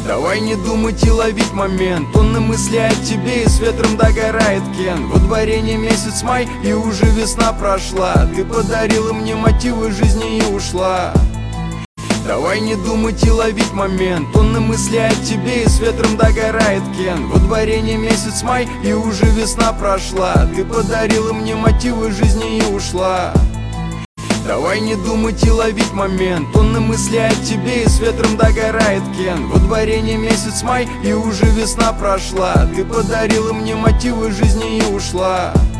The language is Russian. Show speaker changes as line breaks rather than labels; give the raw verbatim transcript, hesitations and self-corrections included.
Давай не думать и ловить момент. Тонны мысли о тебе, и с ветром догорает Кен. Во дворе не месяц май, и уже весна прошла. Ты подарила мне мотивы жизни и ушла. Давай не думать и ловить момент. Тонны мысли о тебе, и с ветром догорает Кен. Во дворе не месяц май, и уже весна прошла. Ты подарила мне мотивы жизни и ушла. Давай не думать и ловить момент. Тонны мысли о тебе, и с ветром догорает Кен. Во дворе не месяц май, и уже весна прошла. Ты подарила мне мотивы жизни и ушла.